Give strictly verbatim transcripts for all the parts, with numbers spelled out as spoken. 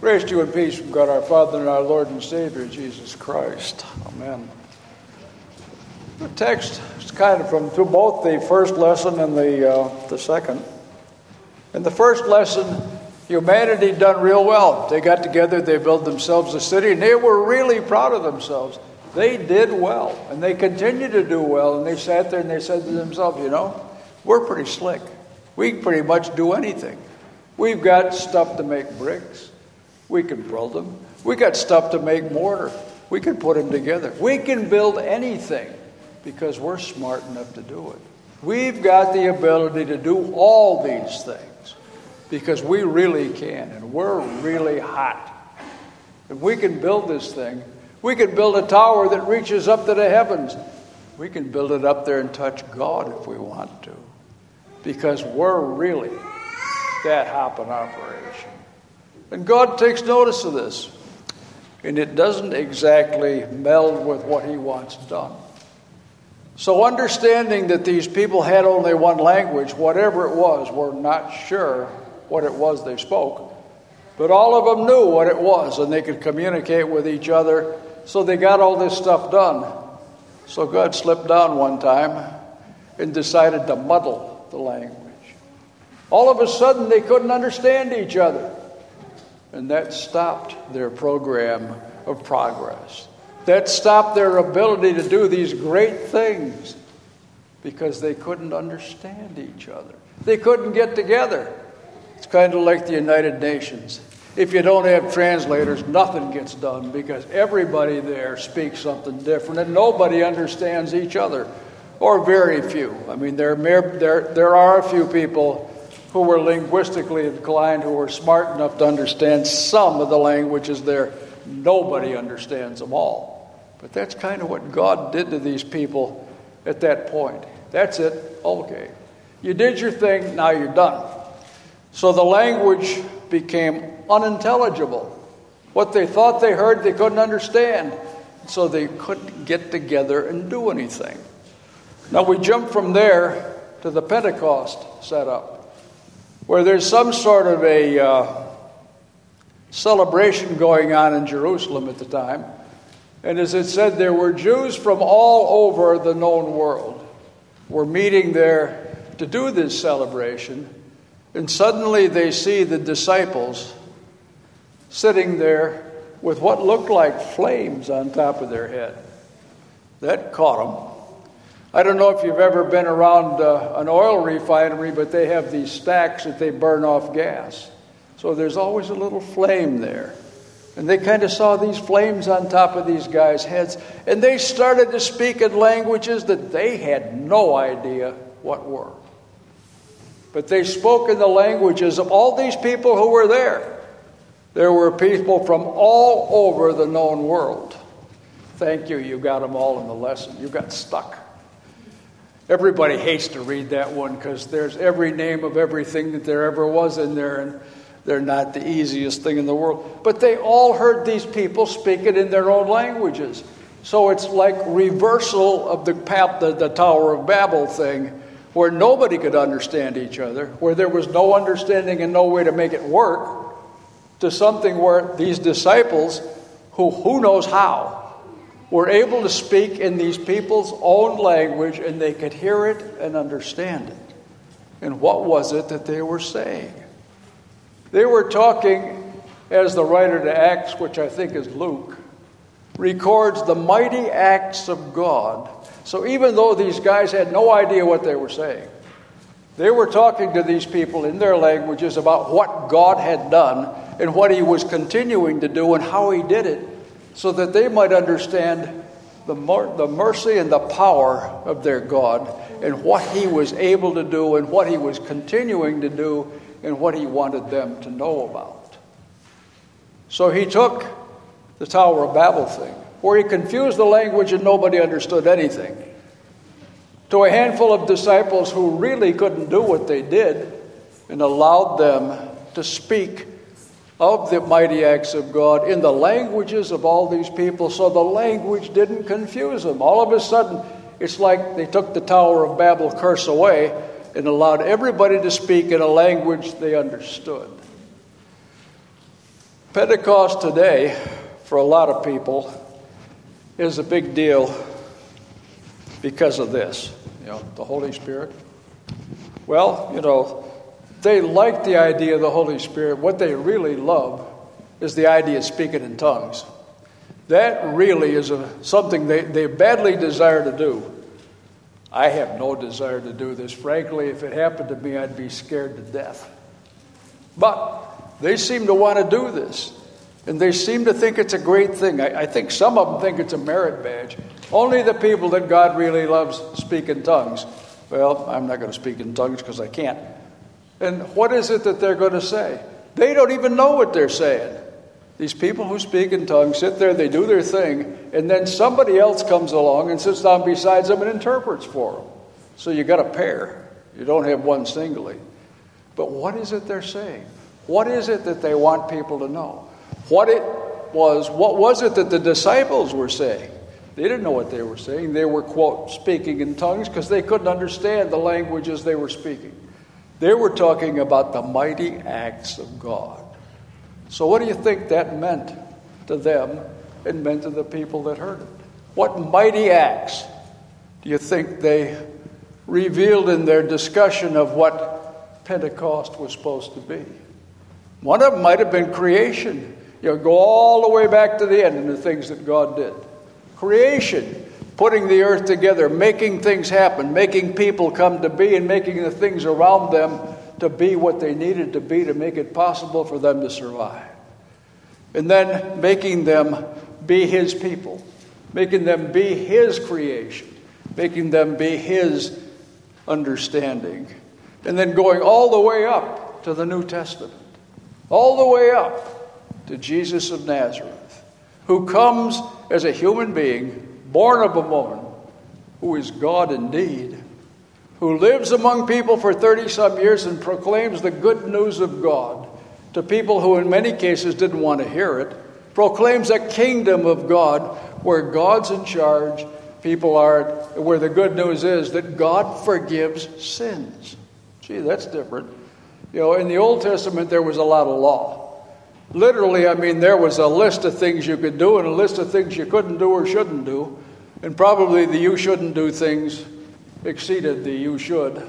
Grace to you and peace from God our Father and our Lord and Savior, Jesus Christ. Amen. The text is kind of from through both the first lesson and the uh, the second. In the first lesson, humanity done real well. They got together, they built themselves a city, and they were really proud of themselves. They did well, and they continue to do well, and they sat there and they said to themselves, you know, we're pretty slick. We can pretty much do anything. We've got stuff to make bricks. We can build them. We got stuff to make mortar. We can put them together. We can build anything because we're smart enough to do it. We've got the ability to do all these things because we really can, and we're really hot. If we can build this thing, we can build a tower that reaches up to the heavens. We can build it up there and touch God if we want to, because we're really that hop in operation. And God takes notice of this, and it doesn't exactly meld with what he wants done. So understanding that these people had only one language, whatever it was, we're not sure what it was they spoke, but all of them knew what it was, and they could communicate with each other, so they got all this stuff done. So God slipped down one time and decided to muddle the language. All of a sudden, they couldn't understand each other, and that stopped their program of progress. That stopped their ability to do these great things because they couldn't understand each other. They couldn't get together. It's kind of like the United Nations. If you don't have translators, nothing gets done because everybody there speaks something different and nobody understands each other, or very few. I mean, there, there, there are a few people who were linguistically inclined, who were smart enough to understand some of the languages there. Nobody understands them all. But that's kind of what God did to these people at that point. That's it. Okay. You did your thing, now you're done. So the language became unintelligible. What they thought they heard, they couldn't understand. So they couldn't get together and do anything. Now we jump from there to the Pentecost setup, where there's some sort of a uh, celebration going on in Jerusalem at the time. And as it said, there were Jews from all over the known world were meeting there to do this celebration. And suddenly they see the disciples sitting there with what looked like flames on top of their head. That caught them. I don't know if you've ever been around uh, an oil refinery, but they have these stacks that they burn off gas. So there's always a little flame there. And they kind of saw these flames on top of these guys' heads. And they started to speak in languages that they had no idea what were. But they spoke in the languages of all these people who were there. There were people from all over the known world. Thank you, you got them all in the lesson. You got stuck. Everybody hates to read that one because there's every name of everything that there ever was in there, and they're not the easiest thing in the world. But they all heard these people speak it in their own languages. So it's like reversal of the, the, the Tower of Babel thing, where nobody could understand each other, where there was no understanding and no way to make it work, to something where these disciples, who who knows how, were able to speak in these people's own language, and they could hear it and understand it. And what was it that they were saying? They were talking, as the writer to Acts, which I think is Luke, records the mighty acts of God. So even though these guys had no idea what they were saying, they were talking to these people in their languages about what God had done and what he was continuing to do and how he did it, so that they might understand the, mer- the mercy and the power of their God and what he was able to do and what he was continuing to do and what he wanted them to know about. So he took the Tower of Babel thing, where he confused the language and nobody understood anything, to a handful of disciples who really couldn't do what they did, and allowed them to speak of the mighty acts of God in the languages of all these people, so the language didn't confuse them. All of a sudden, it's like they took the Tower of Babel curse away and allowed everybody to speak in a language they understood. Pentecost today, for a lot of people, is a big deal because of this, you know, the Holy Spirit. Well, you know, they like the idea of the Holy Spirit. What they really love is the idea of speaking in tongues. That really is a, something they, they badly desire to do. I have no desire to do this. Frankly, if it happened to me, I'd be scared to death. But they seem to want to do this. And they seem to think it's a great thing. I, I think some of them think it's a merit badge. Only the people that God really loves speak in tongues. Well, I'm not going to speak in tongues because I can't. And what is it that they're going to say? They don't even know what they're saying. These people who speak in tongues sit there, they do their thing, and then somebody else comes along and sits down beside them and interprets for them. So you got a pair. You don't have one singly. But what is it they're saying? What is it that they want people to know? What it was, what was it that the disciples were saying? They didn't know what they were saying. They were, quote, speaking in tongues because they couldn't understand the languages they were speaking. They were talking about the mighty acts of God. So what do you think that meant to them and meant to the people that heard it? What mighty acts do you think they revealed in their discussion of what Pentecost was supposed to be? One of them might have been creation. You know, go all the way back to the end in the things that God did. Creation, putting the earth together, making things happen, making people come to be, and making the things around them to be what they needed to be to make it possible for them to survive. And then making them be His people, making them be His creation, making them be His understanding. And then going all the way up to the New Testament, all the way up to Jesus of Nazareth, who comes as a human being, born of a woman, who is God indeed, who lives among people for thirty-some years and proclaims the good news of God to people who in many cases didn't want to hear it, proclaims a kingdom of God where God's in charge, people are, where the good news is that God forgives sins. Gee, that's different. You know, in the Old Testament, there was a lot of law. Literally, I mean, there was a list of things you could do and a list of things you couldn't do or shouldn't do. And probably the you shouldn't do things exceeded the you should.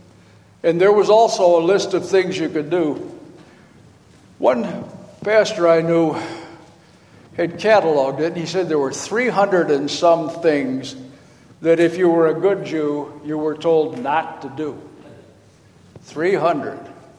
And there was also a list of things you could do. One pastor I knew had cataloged it, and he said there were three hundred and some things that if you were a good Jew, you were told not to do. three hundred.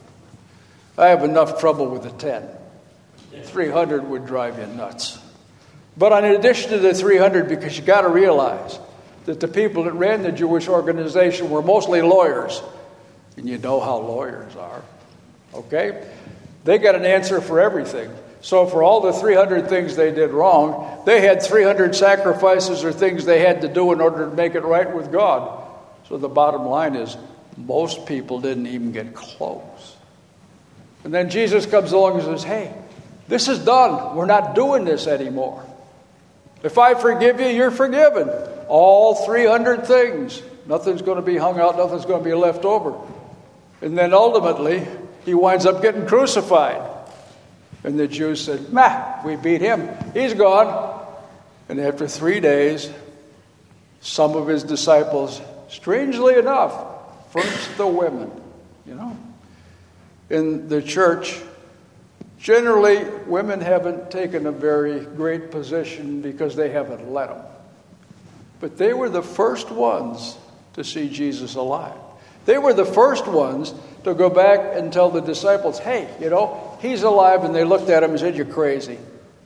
I have enough trouble with the ten. three hundred would drive you nuts. But in addition to the three hundred, because you got to realize that the people that ran the Jewish organization were mostly lawyers. And you know how lawyers are. Okay? They got an answer for everything. So for all the three hundred things they did wrong, they had three hundred sacrifices or things they had to do in order to make it right with God. So the bottom line is, most people didn't even get close. And then Jesus comes along and says, hey, this is done. We're not doing this anymore. If I forgive you, you're forgiven. All three hundred things. Nothing's going to be hung out. Nothing's going to be left over. And then ultimately, he winds up getting crucified. And the Jews said, meh, we beat him. He's gone. And after three days, some of his disciples, strangely enough, first the women, you know. In the church, generally, women haven't taken a very great position because they haven't let them. But they were the first ones to see Jesus alive. They were the first ones to go back and tell the disciples, hey, you know, he's alive. And they looked at him and said, you're crazy.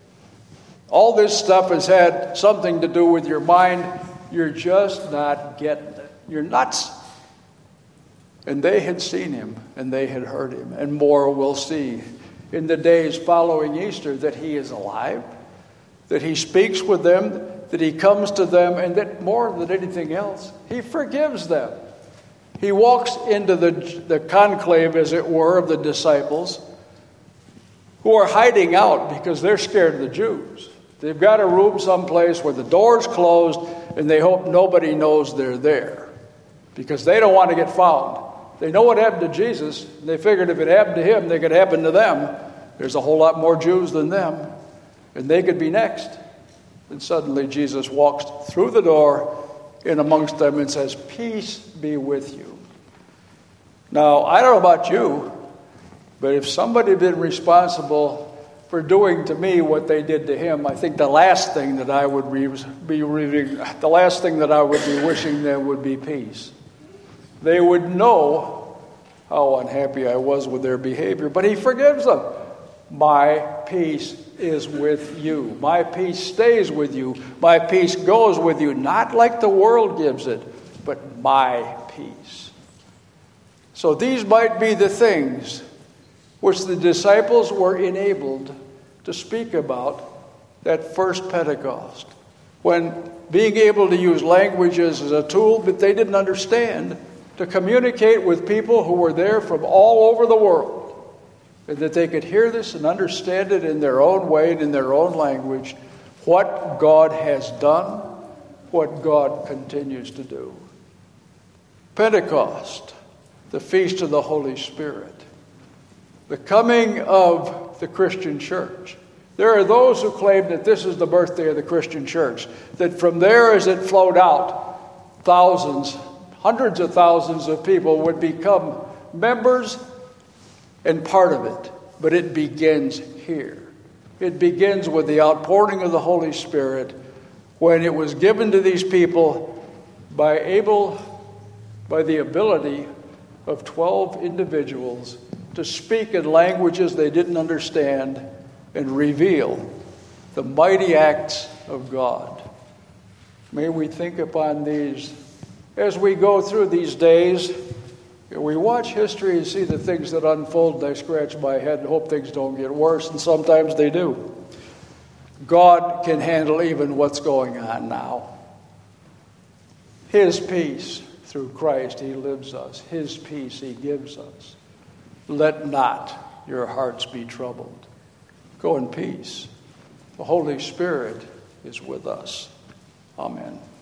All this stuff has had something to do with your mind. You're just not getting it. You're nuts. And they had seen him, and they had heard him, and more will see in the days following Easter, that he is alive, that he speaks with them, that he comes to them, and that more than anything else, he forgives them. He walks into the, the conclave, as it were, of the disciples who are hiding out because they're scared of the Jews. They've got a room someplace where the door's closed, and they hope nobody knows they're there because they don't want to get found. They know what happened to Jesus. And they figured if it happened to him, it could happen to them. There's a whole lot more Jews than them, and they could be next. And suddenly Jesus walks through the door in amongst them and says, "Peace be with you." Now, I don't know about you, but if somebody had been responsible for doing to me what they did to him, I think the last thing that I would be, be reading, the last thing that I would be wishing them would be peace. They would know how unhappy I was with their behavior, but he forgives them. My peace is with you. My peace stays with you. My peace goes with you, not like the world gives it, but my peace. So these might be the things which the disciples were enabled to speak about that first Pentecost, when being able to use languages as a tool that they didn't understand to communicate with people who were there from all over the world, and that they could hear this and understand it in their own way and in their own language, what God has done, what God continues to do. Pentecost, the feast of the Holy Spirit, the coming of the Christian church. There are those who claim that this is the birthday of the Christian church, that from there as it flowed out, thousands, hundreds of thousands of people would become members and part of it. But it begins here. It begins with the outpouring of the Holy Spirit, when it was given to these people by able, by the ability of twelve individuals to speak in languages they didn't understand and reveal the mighty acts of God. May we think upon these as we go through these days. We watch history and see the things that unfold, and I scratch my head and hope things don't get worse, and sometimes they do. God can handle even what's going on now. His peace through Christ, he lives us. His peace he gives us. Let not your hearts be troubled. Go in peace. The Holy Spirit is with us. Amen.